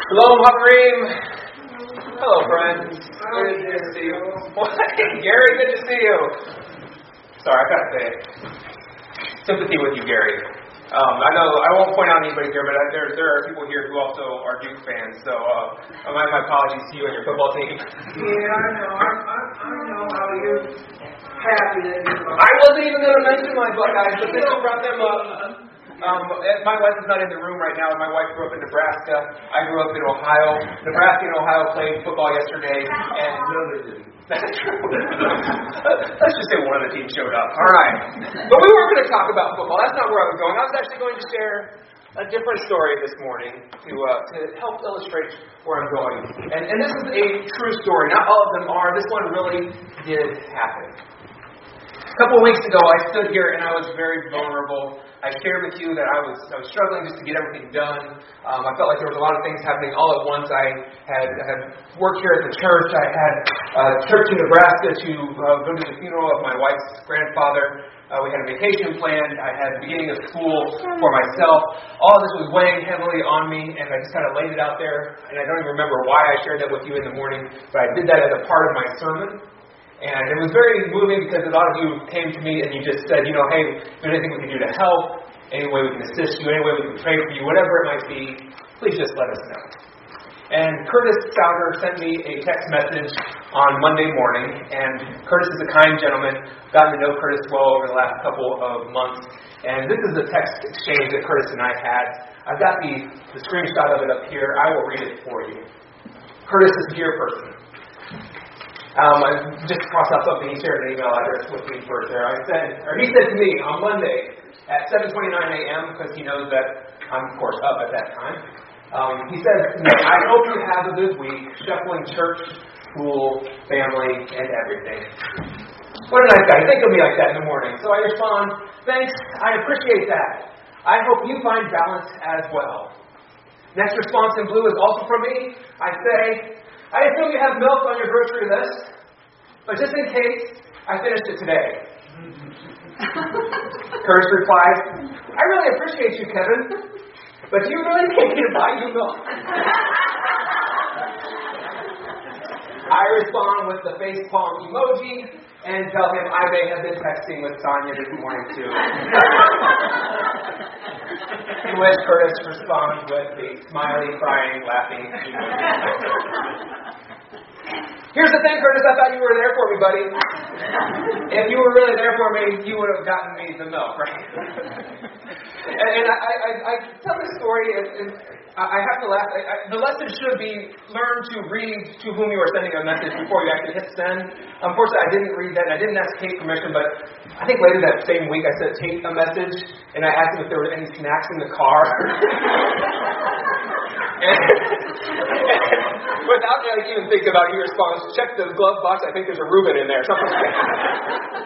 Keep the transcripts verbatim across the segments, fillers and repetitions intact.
Shalom, Haverim. Hello, friends. Good to see you. Gary, good to see you. Sorry, I gotta say it. Sympathy with you, Gary. Um, I know I won't point out anybody here, but I, there there are people here who also are Duke fans. So, uh, my, my apologies to you and your football team. Yeah, I know. I, I, I know how you're happy that you're. I wasn't even going to mention my Buckeyes, but since you brought them up. Um, my wife is not in the room right now. My wife grew up in Nebraska. I grew up in Ohio. Nebraska and Ohio played football yesterday, and no, they didn't. That's true. Let's just say one of the teams showed up. All right, but we weren't going to talk about football. That's not where I was going. I was actually going to share a different story this morning to uh, to help illustrate where I'm going. And, and this is a true story. Not all of them are. This one really did happen. A couple of weeks ago, I stood here and I was very vulnerable. I shared with you that I was I was struggling just to get everything done. Um, I felt like there was a lot of things happening all at once. I had had work here at the church. I had a trip to Nebraska to uh, go to the funeral of my wife's grandfather. Uh, we had a vacation planned. I had the beginning of school for myself. All of this was weighing heavily on me, and I just kind of laid it out there. And I don't even remember why I shared that with you in the morning, but I did that as a part of my sermon. And it was very moving because a lot of you came to me and you just said, you know, hey, if there's anything we can do to help, any way we can assist you, any way we can pray for you, whatever it might be, please just let us know. And Curtis Souter sent me a text message on Monday morning, and Curtis is a kind gentleman. I've gotten to know Curtis well over the last couple of months. And this is the text exchange that Curtis and I had. I've got the, the screenshot of it up here. I will read it for you. Curtis is a dear person. Um, I just crossed out something. He shared an email address with me first there. I said, or he said to me on Monday at seven twenty-nine a.m. because he knows that I'm, of course, up at that time. Um, he said, I hope you have a good week, shuffling church, school, family, and everything. What a nice guy. Think of me like that in the morning. So I respond, thanks, I appreciate that. I hope you find balance as well. Next response in blue is also from me. I say, I assume you have milk on your grocery list, but just in case, I finished it today. Curtis replies, I really appreciate you, Kevin, but do you really need me to buy you milk? I respond with the facepalm emoji and tell him I may have been texting with Sonia this morning too. To which Curtis responds with the smiley, crying, laughing emoji. Here's the thing, Curtis, I thought you were there for me, buddy. If you were really there for me, you would have gotten me the milk, right? and and I, I, I tell this story, and, and I have to laugh. I, I, the lesson should be learn to read to whom you are sending a message before you actually hit send. Unfortunately, I didn't read that, and I didn't ask Kate permission, but I think later that same week I sent Kate a message, and I asked him if there were any snacks in the car. and, and without like, even thinking about it, he responds, check the glove box, I think there's a Reuben in there, something like that.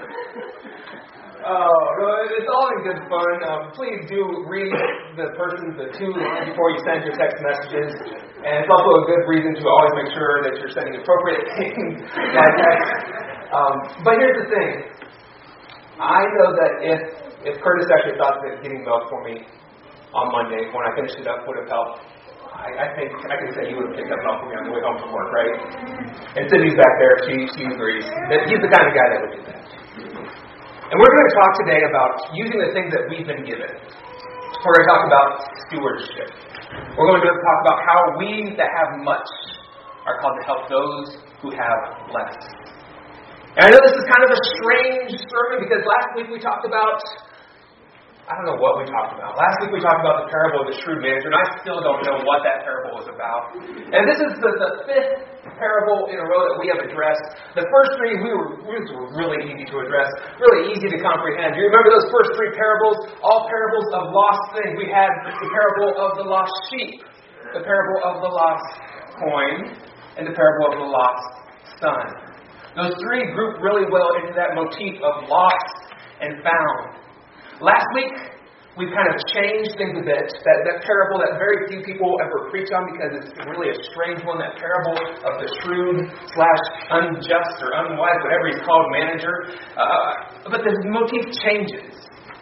Oh, no, it's all in good fun. Um, please do read the person, the two before you send your text messages. And it's also a good reason to always make sure that you're sending appropriate things by text. Um, but here's the thing. I know that if, if Curtis actually thought that getting milk for me on Monday, when I finished it up, would have helped, I, I think I can say he would have picked up milk for me on the way home from work, right? And Sydney's back there. She, she agrees. That he's the kind of guy that would do that. And we're going to talk today about using the things that we've been given. We're going to talk about stewardship. We're going to talk about how we that have much are called to help those who have less. And I know this is kind of a strange sermon because last week we talked about, I don't know what we talked about. Last week we talked about the parable of the shrewd manager, and I still don't know what that parable was about. And this is the, the fifth parable in a row that we have addressed. The first three we were, we were really easy to address, really easy to comprehend. Do you remember those first three parables? All parables of lost things. We had the parable of the lost sheep, the parable of the lost coin, and the parable of the lost son. Those three group really well into that motif of lost and found. Last week, we kind of changed things a bit. That, that parable that very few people ever preach on because it's really a strange one, that parable of the shrewd slash unjust or unwise, whatever he's called, manager. Uh, but the motif changes.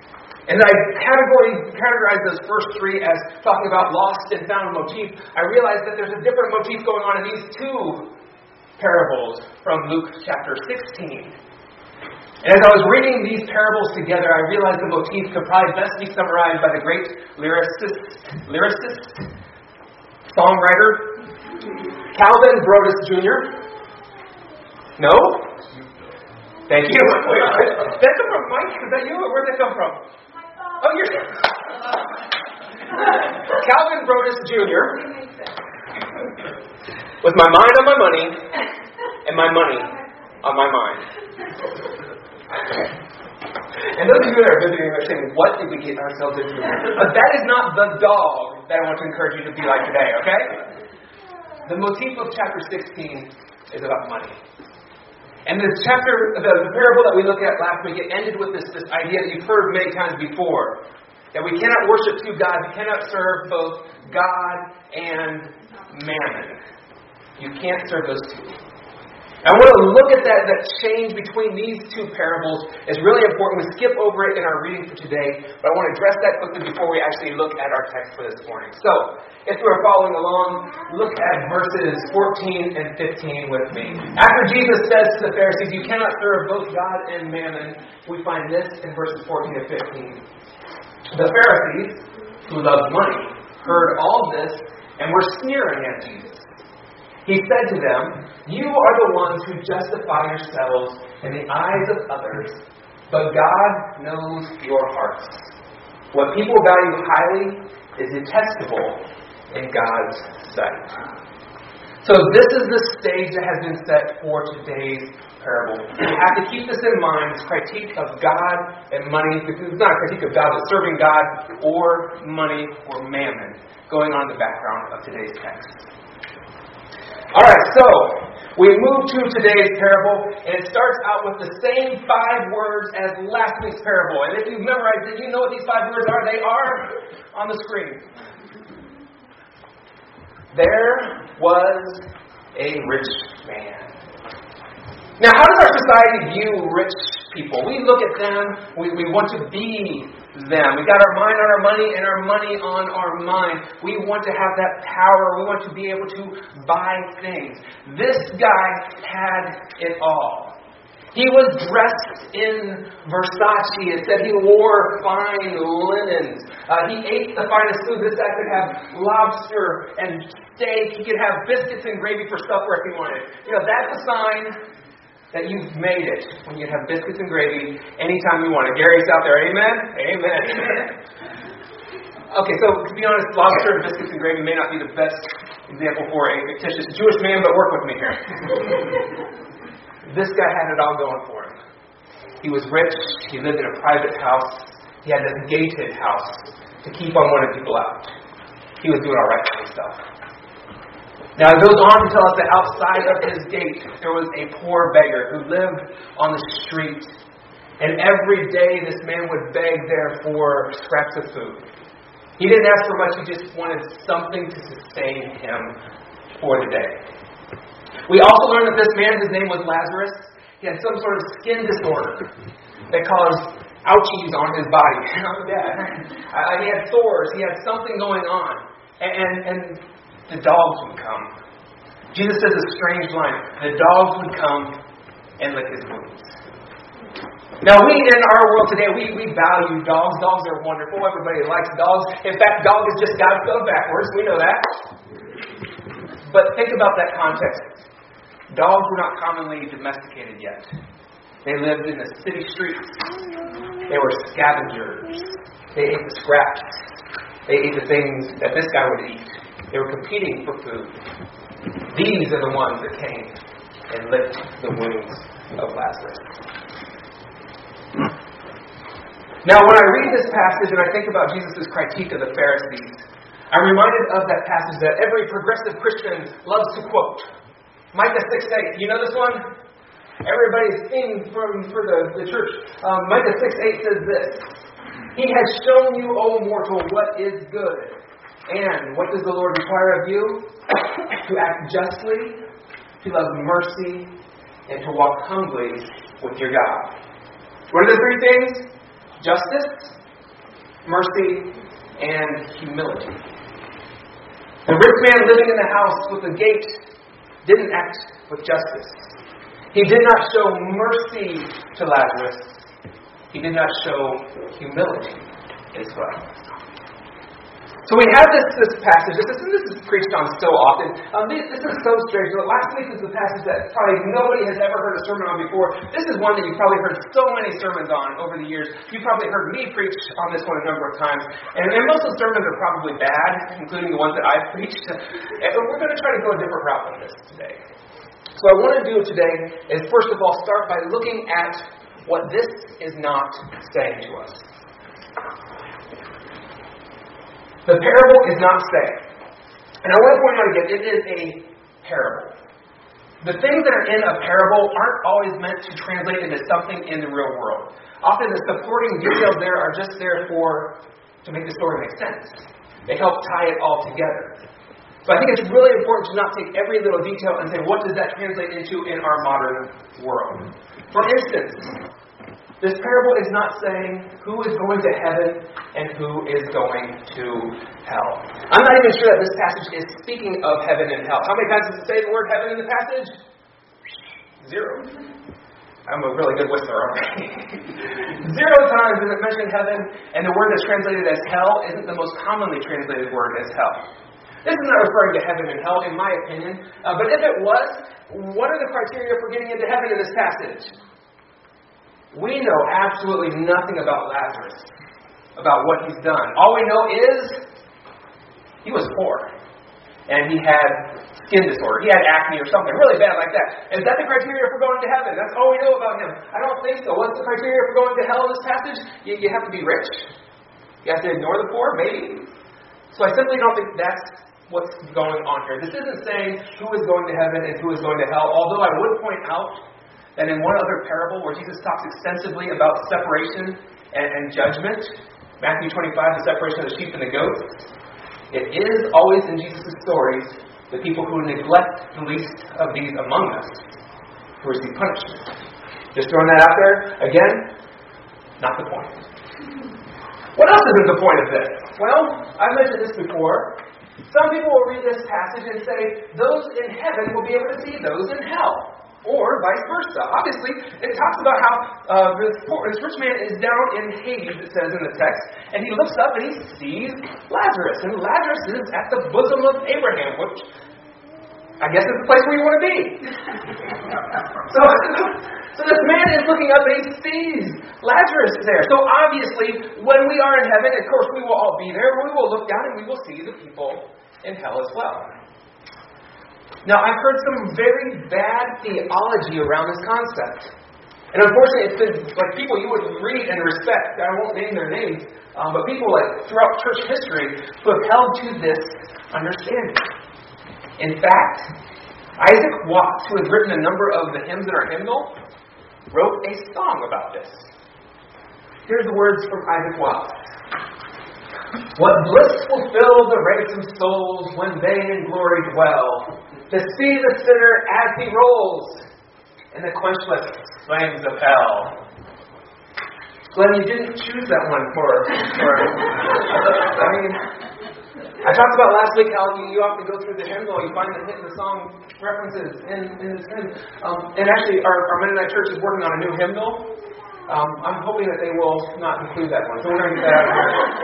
And I category, categorize those first three as talking about lost and found motif. I realized that there's a different motif going on in these two parables from Luke chapter sixteen. And as I was reading these parables together, I realized the motif could probably best be summarized by the great lyricist, lyricist, songwriter, Calvin Brodus Junior No? Thank you. That come from Mike? Is that you? Where did that come from? Oh, you're... Calvin Brodus Junior With my mind on my money and my money on my mind. And those of you that are visiting are saying, what did we get ourselves into? But that is not the dog that I want to encourage you to be like today, okay? The motif of chapter sixteen is about money. And the chapter, the, the parable that we looked at last week, it ended with this, this idea that you've heard many times before. That we cannot worship two gods. We cannot serve both God and mammon. You can't serve those two. I want to look at that, that change between these two parables. It's really important. We skip over it in our reading for today, but I want to address that quickly before we actually look at our text for this morning. So, if you are following along, look at verses fourteen and fifteen with me. After Jesus says to the Pharisees, you cannot serve both God and mammon, we find this in verses fourteen and fifteen. The Pharisees, who loved money, heard all this and were sneering at Jesus. He said to them, you are the ones who justify yourselves in the eyes of others, but God knows your hearts. What people value highly is detestable in God's sight. So this is the stage that has been set for today's parable. You have to keep this in mind, this critique of God and money. It's not a critique of God, but serving God or money or mammon going on in the background of today's text. Alright, so we move to today's parable, and it starts out with the same five words as last week's parable. And if you've memorized it, you know what these five words are. They are on the screen. There was a rich man. Now, how does our society view rich people? We look at them, we, we want to be them. We got our mind on our money and our money on our mind. We want to have that power. We want to be able to buy things. This guy had it all. He was dressed in Versace. It said he wore fine linens. Uh, he ate the finest food. This guy could have lobster and steak. He could have biscuits and gravy for supper if he wanted. You know, that's a sign that you've made it when you have biscuits and gravy anytime you want it. Gary's out there. Amen? Amen. Okay, so to be honest, lobster and biscuits and gravy may not be the best example for a fictitious Jewish man, but work with me here. This guy had it all going for him. He was rich. He lived in a private house. He had this gated house to keep unwanted people out. He was doing all right for himself. Now it goes on to tell us that outside of his gate there was a poor beggar who lived on the street. And every day this man would beg there for scraps of food. He didn't ask for much, he just wanted something to sustain him for the day. We also learned that this man, his name was Lazarus, he had some sort of skin disorder that caused ouchies on his body. uh, he had sores, he had something going on. And, and, and the dogs would come. Jesus says a strange line. The dogs would come and lick his wounds. Now we in our world today, we, we value dogs. Dogs are wonderful. Everybody likes dogs. In fact, dog is just God spelled backwards. We know that. But think about that context. Dogs were not commonly domesticated yet. They lived in the city streets. They were scavengers. They ate the scraps. They ate the things that this guy would eat. They were competing for food. These are the ones that came and licked the wounds of Lazarus. Now, when I read this passage and I think about Jesus' critique of the Pharisees, I'm reminded of that passage that every progressive Christian loves to quote. Micah six eight. You know this one? Everybody's singing from for the, the church. Um, Micah six eight says this. He has shown you, O mortal, what is good. And what does the Lord require of you? To act justly, to love mercy, and to walk humbly with your God. What are the three things? Justice, mercy, and humility. The rich man living in the house with the gate didn't act with justice. He did not show mercy to Lazarus. He did not show humility as well. So we have this, this passage. This is, this is preached on so often. Um, this, this is so strange. The last week is the passage that probably nobody has ever heard a sermon on before. This is one that you've probably heard so many sermons on over the years. You've probably heard me preach on this one a number of times. And, and most of the sermons are probably bad, including the ones that I've preached. And we're going to try to go a different route with this today. So what I want to do today is, first of all, start by looking at what this is not saying to us. The parable is not saying. And I want to point out again, it is a parable. The things that are in a parable aren't always meant to translate into something in the real world. Often the supporting details there are just there for to make the story make sense. They help tie it all together. So I think it's really important to not take every little detail and say, what does that translate into in our modern world? For instance, this parable is not saying who is going to heaven and who is going to hell. I'm not even sure that this passage is speaking of heaven and hell. How many times does it say the word heaven in the passage? Zero. I'm a really good whistler, okay? Zero times does it mention heaven, and the word that's translated as hell isn't the most commonly translated word as hell. This is not referring to heaven and hell, in my opinion. Uh, but if it was, what are the criteria for getting into heaven in this passage? We know absolutely nothing about Lazarus, about what he's done. All we know is he was poor, and he had skin disorder. He had acne or something really bad like that. Is that the criteria for going to heaven? That's all we know about him. I don't think so. What's the criteria for going to hell in this passage? You, you have to be rich. You have to ignore the poor, maybe. So I simply don't think that's what's going on here. This isn't saying who is going to heaven and who is going to hell, although I would point out and in one other parable where Jesus talks extensively about separation and, and judgment, Matthew twenty-five, the separation of the sheep and the goats, it is always in Jesus' stories the people who neglect the least of these among us who receive punishment. Just throwing that out there, again, not the point. What else isn't the point of this? Well, I've mentioned this before. Some people will read this passage and say, those in heaven will be able to see those in hell. Or vice versa. Obviously, it talks about how uh, this, poor, this rich man is down in Hades, it says in the text, and he looks up and he sees Lazarus. And Lazarus is at the bosom of Abraham, which I guess is the place where you want to be. so, so this man is looking up and he sees Lazarus there. So obviously, when we are in heaven, of course we will all be there, we will look down and we will see the people in hell as well. Now, I've heard some very bad theology around this concept. And unfortunately, it's been like people you would read and respect. I won't name their names, um, but people like throughout church history who have held to this understanding. In fact, Isaac Watts, who has written a number of the hymns in our hymnal, wrote a song about this. Here's the words from Isaac Watts. What bliss will fill the ransomed souls when they in glory dwell, to see the sinner as he rolls in the quenchless flames of hell. Glenn, you didn't choose that one for, for I mean, I talked about last week how you, you often go through the hymnal, you find the hit and the song references in, in this hymn. Um, and actually, our, our Mennonite church is working on a new hymnal. Um, I'm hoping that they will not include that one. So we're going to get that.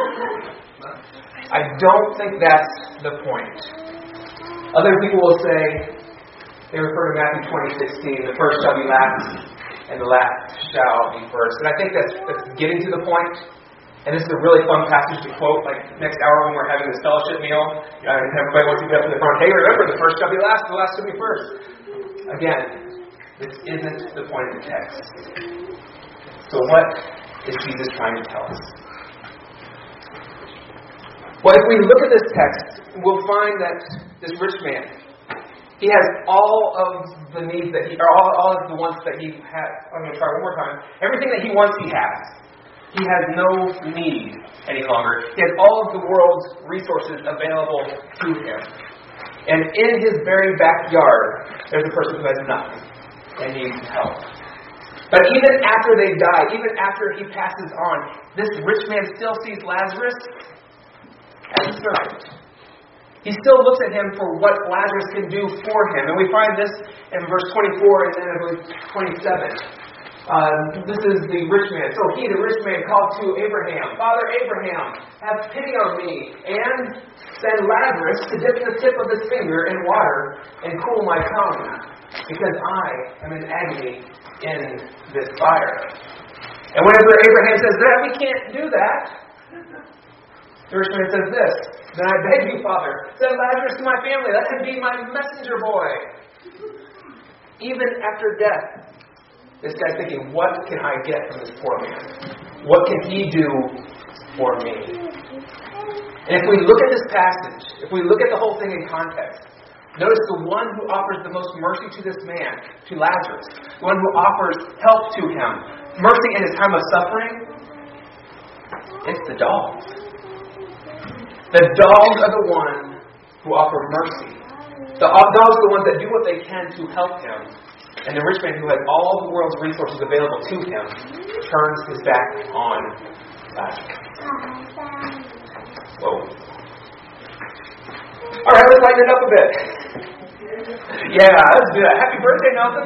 I don't think that's the point. Other people will say, they refer to Matthew twenty sixteen, the first shall be last, and the last shall be first. And I think that's, that's getting to the point. And this is a really fun passage to quote, like next hour when we're having this fellowship meal, and everybody wants to get up to the front, hey, remember, the first shall be last, and the last shall be first. Again, this isn't the point of the text. So what is Jesus trying to tell us? Well, if we look at this text, we'll find that this rich man, he has all of the needs that he, or all, all of the wants that he has. I'm going to try one more time. Everything that he wants, he has. He has no need any longer. He has all of the world's resources available to him. And in his very backyard, there's a person who has nothing and needs help. But even after they die, even after he passes on, this rich man still sees Lazarus as a servant. He still looks at him for what Lazarus can do for him. And we find this in verse twenty-four and then in verse twenty-seven. Uh, this is the rich man. So he, the rich man, called to Abraham, Father Abraham, have pity on me, and send Lazarus to dip the tip of his finger in water and cool my tongue, because I am in agony in this fire. And whenever Abraham says that, we can't do that, the rich man says this, then I beg you, Father, send Lazarus to my family. Let him be my messenger boy. Even after death, this guy's thinking, what can I get from this poor man? What can he do for me? And if we look at this passage, if we look at the whole thing in context, notice the one who offers the most mercy to this man, to Lazarus, the one who offers help to him, mercy in his time of suffering, it's the dogs. The dogs are the one who offer mercy. The dogs are the ones that do what they can to help him. And the rich man, who has all the world's resources available to him, turns his back on Lazarus. Whoa. All right, let's lighten it up a bit. Yeah, let's do that. Happy birthday, Nelson.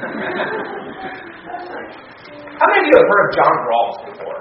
How many of you have heard of John Rawls before?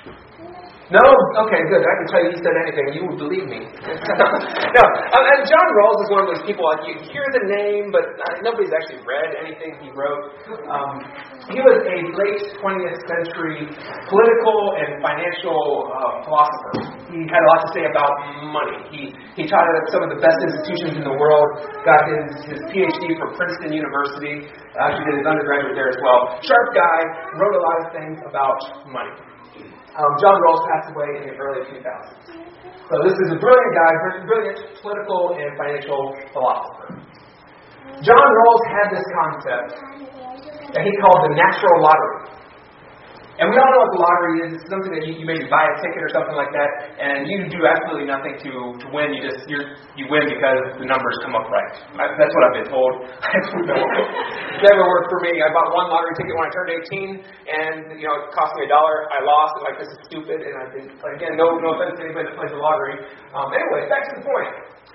No? Okay, good. I can tell you he said anything. You would believe me. No. Um, and John Rawls is one of those people, like, you hear the name, but uh, nobody's actually read anything he wrote. Um, he was a late twentieth century political and financial uh, philosopher. He had a lot to say about money. He he taught at some of the best institutions in the world, got his, his P H D from Princeton University, actually did his undergraduate there as well. Sharp guy, wrote a lot of things about money. Um, John Rawls passed away in the early two thousands. So this is a brilliant guy, brilliant political and financial philosopher. John Rawls had this concept that he called the natural lottery. And we all know what the lottery is. It's something that you, you maybe buy a ticket or something like that, and you do absolutely nothing to, to win. You just you're, you win because the numbers come up right. I, that's what I've been told. I don't know. It never worked for me. I bought one lottery ticket when I turned eighteen, and you know it cost me a dollar. I lost. I'm like, this is stupid. And I think, again, no no offense to anybody that plays the lottery. Um, anyway, back to the point.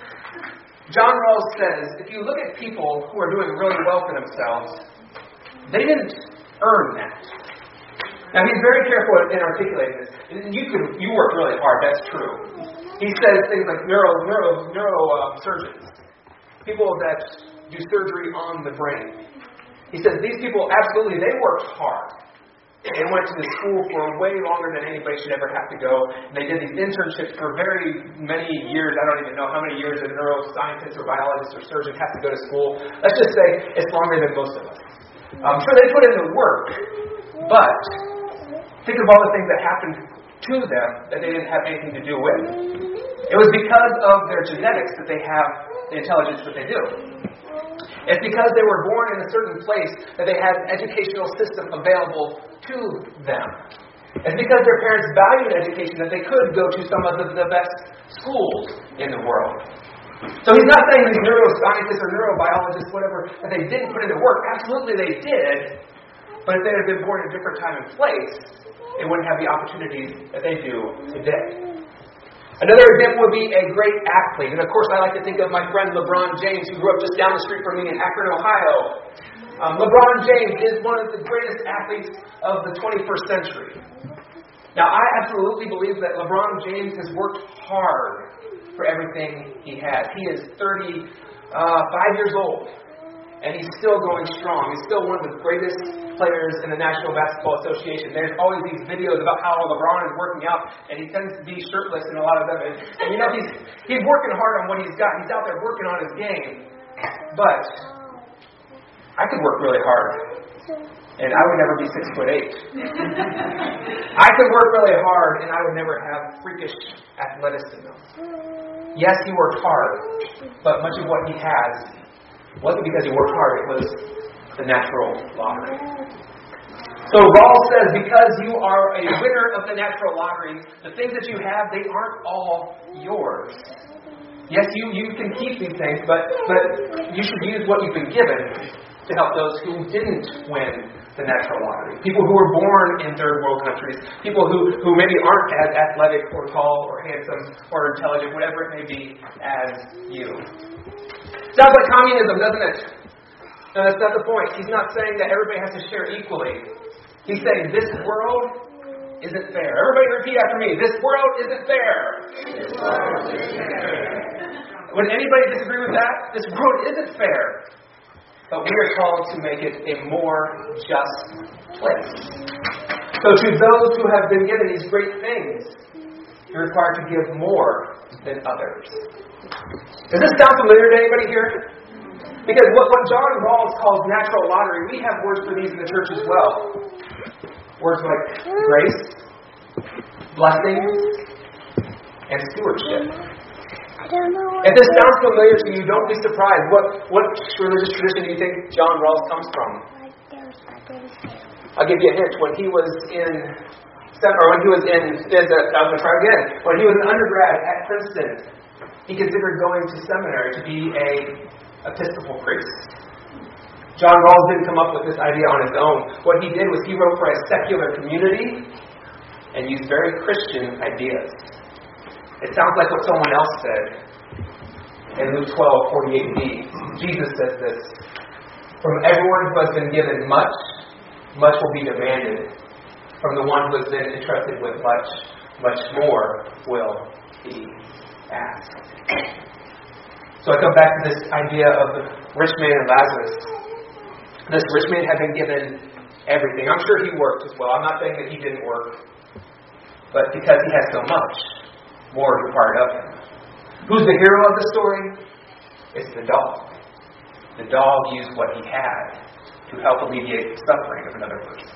John Rawls says, if you look at people who are doing really well for themselves, they didn't earn that. Now, he's very careful in articulating this. You could, you work really hard, that's true. He says things like neuro, neuro, neuro uh, surgeons, people that do surgery on the brain. He says these people, absolutely, they worked hard. They went to the school for way longer than anybody should ever have to go. And they did these internships for very many years. I don't even know how many years a neuroscientist or biologist or surgeon has to go to school. Let's just say it's longer than most of us. I'm sure they put in the work, but think of all the things that happened to them that they didn't have anything to do with. It was because of their genetics that they have the intelligence that they do. It's because they were born in a certain place that they had an educational system available to them. It's because their parents valued education that they could go to some of the, the best schools in the world. So he's not saying these neuroscientists or neurobiologists, whatever, that they didn't put into work. Absolutely they did. But if they had been born at a different time and place, they wouldn't have the opportunities that they do today. Another example would be a great athlete. And of course, I like to think of my friend LeBron James, who grew up just down the street from me in Akron, Ohio. Um, LeBron James is one of the greatest athletes of the twenty-first century. Now, I absolutely believe that LeBron James has worked hard for everything he has. He is thirty-five years old. And he's still going strong. He's still one of the greatest players in the National Basketball Association. There's always these videos about how LeBron is working out, and he tends to be shirtless in a lot of them. And, and you know, he's he's working hard on what he's got. He's out there working on his game. But I could work really hard, and I would never be six foot eight. I could work really hard, and I would never have freakish athleticism. Yes, he worked hard, but much of what he has wasn't because he worked hard, it was the natural lottery. So Rawls says, because you are a winner of the natural lottery, the things that you have, they aren't all yours. Yes, you, you can keep these things, but, but you should use what you've been given to help those who didn't win the natural lottery. People who were born in third world countries. People who, who maybe aren't as athletic or tall or handsome or intelligent, whatever it may be, as you. Sounds like communism, doesn't it? No, that's not the point. He's not saying that everybody has to share equally. He's saying this world isn't fair. Everybody repeat after me. This world isn't fair. This world isn't fair. Would anybody disagree with that? This world isn't fair. But we are called to make it a more just place. So to those who have been given these great things, you're required to give more than others. Does this sound familiar to anybody here? Because what, what John Rawls calls natural lottery, we have words for these in the church as well. Words like grace, blessings, and stewardship. If this sounds familiar to you, don't be surprised. What what religious tradition do you think John Rawls comes from? I'll give you a hint. When he was in, or when he was in, I'm going to try again. When he was an undergrad at Princeton, he considered going to seminary to be a Episcopal priest. John Rawls didn't come up with this idea on his own. What he did was he wrote for a secular community and used very Christian ideas. It sounds like what someone else said in Luke twelve, forty-eight b. Jesus says this: "From everyone who has been given much, much will be demanded. From the one who has been entrusted with much, much more will be asked." So I come back to this idea of the rich man and Lazarus. This rich man had been given everything. I'm sure he worked as well. I'm not saying that he didn't work. But because he had so much, more is required of him. Who's the hero of the story? It's the dog. The dog used what he had to help alleviate the suffering of another person.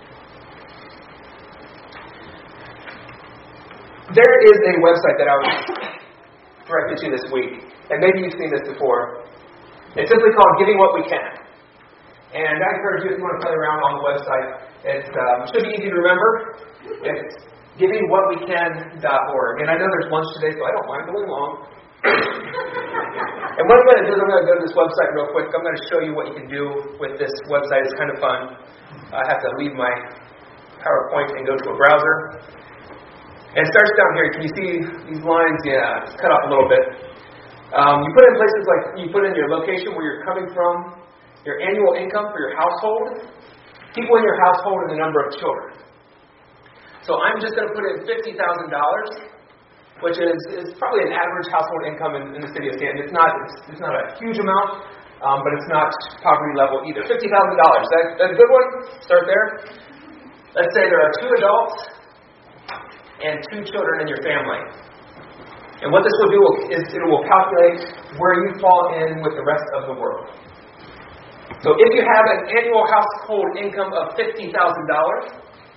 There is a website that I was directed to this week, and maybe you've seen this before. It's simply called Giving What We Can. And I encourage you, if you want to play around on the website, it um, should be easy to remember. It's giving what we can dot org. And I know there's lunch today, so I don't mind going long. And what I'm going to do is I'm going to go to this website real quick. I'm going to show you what you can do with this website. It's kind of fun. I have to leave my PowerPoint and go to a browser. And it starts down here. Can you see these lines? Yeah, it's cut off a little bit. Um, you put in places like, you put in your location where you're coming from, your annual income for your household, people in your household, and the number of children. So I'm just going to put in fifty thousand dollars, which is, is probably an average household income in, in the city of Stanton. It's not it's, it's not a huge amount, um, but it's not poverty level either. fifty thousand dollars. That, that's a good one. Start there. Let's say there are two adults and two children in your family. And what this will do is it will calculate where you fall in with the rest of the world. So if you have an annual household income of fifty thousand dollars,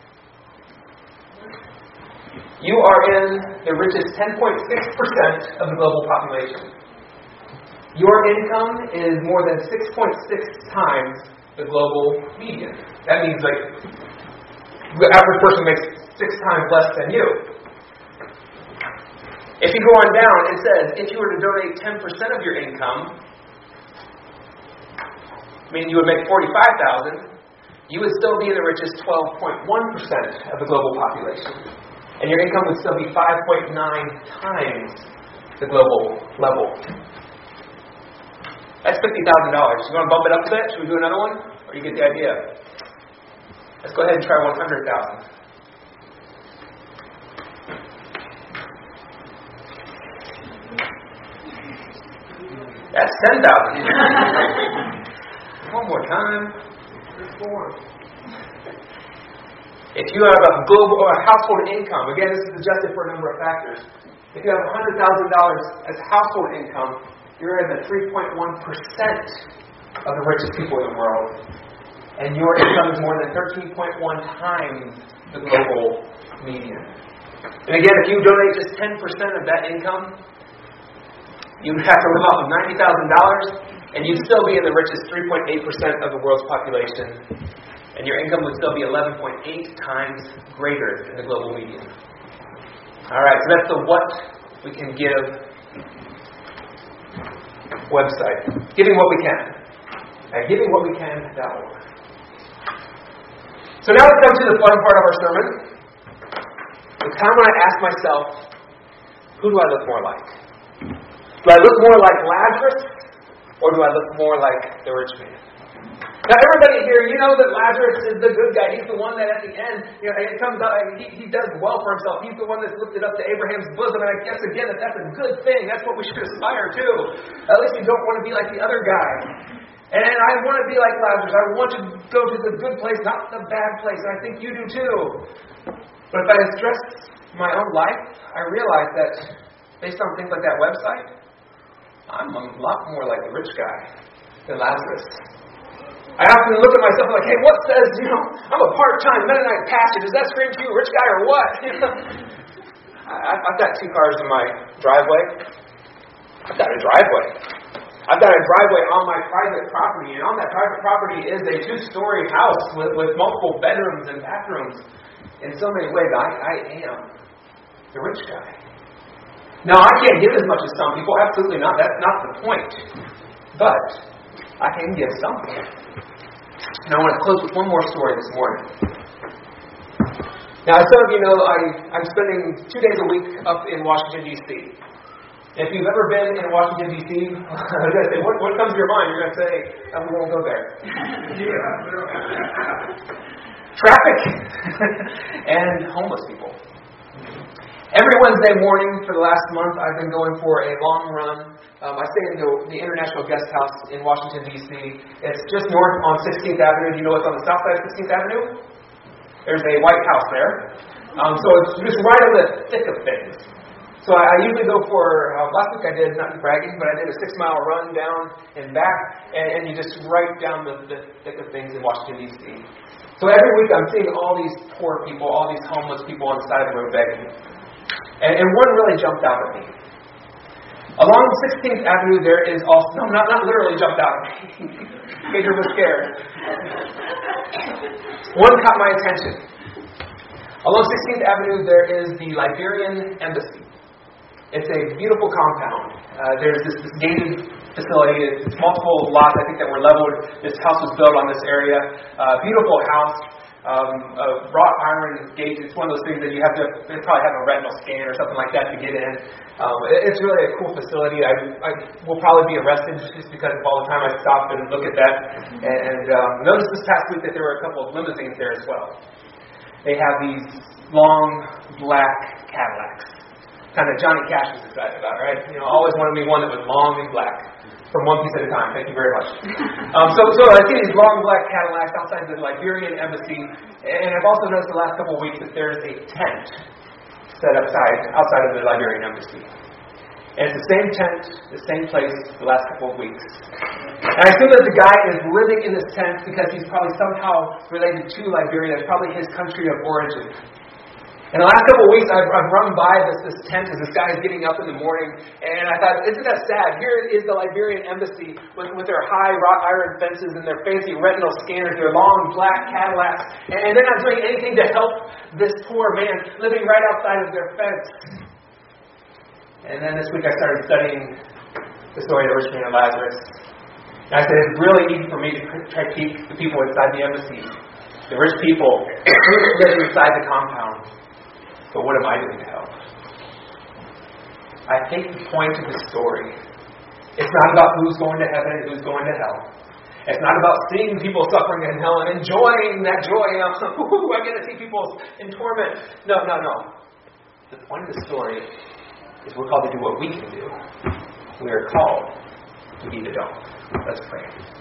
you are in the richest ten point six percent of the global population. Your income is more than six point six times the global median. That means like the average person makes six times less than you. If you go on down, it says if you were to donate ten percent of your income, meaning you would make forty-five thousand dollars, you would still be in the richest twelve point one percent of the global population. And your income would still be five point nine times the global level. That's fifty thousand dollars. You want to bump it up a bit? Should we do another one? Or you get the idea? Let's go ahead and try one hundred thousand dollars. That's ten thousand dollars. One more time. There's four. If you have a global or a household income, again, this is adjusted for a number of factors. If you have one hundred thousand dollars as household income, you're in the three point one percent of the richest people in the world. And your income is more than thirteen point one times the global median. And again, if you donate just ten percent of that income, you'd have to live off of ninety thousand dollars, and you'd still be in the richest three point eight percent of the world's population. And your income would still be eleven point eight times greater than the global median. All right, so that's the What We Can Give website. Giving what we can. at giving what we can dot org. So now we come to the fun part of our sermon. The time when I ask myself, who do I look more like? Do I look more like Lazarus, or do I look more like the rich man? Now, everybody here, you know that Lazarus is the good guy. He's the one that at the end, you know, it comes out, he, he does well for himself. He's the one that's lifted up to Abraham's bosom. And I guess, again, that that's a good thing. That's what we should aspire to. At least we don't want to be like the other guy. And I want to be like Lazarus. I want to go to the good place, not the bad place. And I think you do too. But if I stress my own life, I realize that based on things like that website, I'm a lot more like the rich guy than Lazarus. I often look at myself like, hey, what says, you know, I'm a part-time Mennonite pastor. Does that scream to you, rich guy, or what? I, I've got two cars in my driveway. I've got a driveway. I've got a driveway on my private property, and on that private property is a two-story house with, with multiple bedrooms and bathrooms. In so many ways, I, I am the rich guy. Now, I can't give as much as some people. Absolutely not. That's not the point. But I can give something. And I want to close with one more story this morning. Now, as some of you know, I, I'm spending two days a week up in Washington, D C If you've ever been in Washington, D C, I was going to say, what, what comes to your mind? You're going to say, I'm going to go there. Yeah. Traffic and homeless people. Every Wednesday morning for the last month, I've been going for a long run. Um, I stay in the, the International Guest House in Washington, D C It's just north on sixteenth Avenue. Do you know what's on the south side of sixteenth Avenue? There's a White House there. Um, so it's just right in the thick of things. So I, I usually go for, uh, last week I did, not bragging, but I did a six-mile run down and back, and, and you just right down the, the thick of things in Washington, D C So every week I'm seeing all these poor people, all these homeless people on the side of the road begging. And, and one really jumped out at me. Along sixteenth Avenue, there is also, no, not, not literally jumped out at me. Pedro was scared. One caught my attention. Along sixteenth Avenue, there is the Liberian Embassy. It's a beautiful compound. Uh, there's this, this gated facility. It's multiple lots, I think, that were leveled. This house was built on this area. Uh, beautiful house. Um, a wrought iron gate. It's one of those things that you have to they probably have a retinal scan or something like that to get in. Um, it, it's really a cool facility. I, I will probably be arrested just because of all the time I stop and look at that. And, and um, noticed this past week that there were a couple of limousines there as well. They have these long black Cadillacs. Kind of Johnny Cash was excited about, right? You know, always wanted me one that was long and black. From one piece at a time. Thank you very much. Um, so, so I see these long black Cadillacs outside the Liberian Embassy, and I've also noticed the last couple of weeks that there's a tent set outside outside of the Liberian Embassy. And it's the same tent, the same place, the last couple of weeks. And I assume that the guy is living in this tent because he's probably somehow related to Liberia. It's probably his country of origin. In the last couple of weeks, I've, I've run by this, this tent as this guy is getting up in the morning, and I thought, isn't that sad? Here is the Liberian Embassy with, with their high wrought iron fences and their fancy retinal scanners, their long black Cadillacs, and they're not doing anything to help this poor man living right outside of their fence. And then this week I started studying the story of the rich man and Lazarus. And I said, it's really easy for me to try to keep the people inside the embassy, the rich people living inside the compound. But what am I doing to help? I think the point of the story, it's not about who's going to heaven and who's going to hell. It's not about seeing people suffering in hell and enjoying that joy. Ooh, I get to see people in torment. No, no, no. The point of the story is we're called to do what we can do. We are called to be the don't. Let's pray.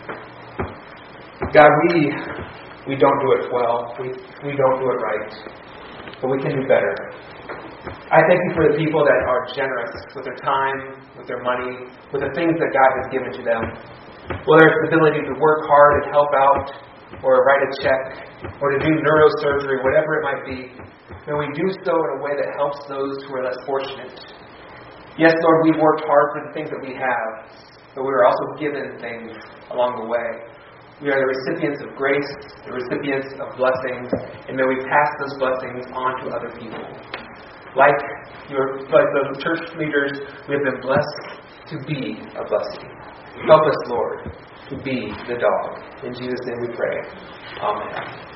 God, we we don't do it well. We we don't do it right. But we can do better. I thank you for the people that are generous with their time, with their money, with the things that God has given to them. Whether it's the ability to work hard and help out, or write a check, or to do neurosurgery, whatever it might be, may we do so in a way that helps those who are less fortunate. Yes, Lord, we've worked hard for the things that we have, but we are also given things along the way. We are the recipients of grace, the recipients of blessings, and may we pass those blessings on to other people. Like your, like the church leaders, we have been blessed to be a blessing. Help us, Lord. to be the dog. In Jesus' name we pray. Amen.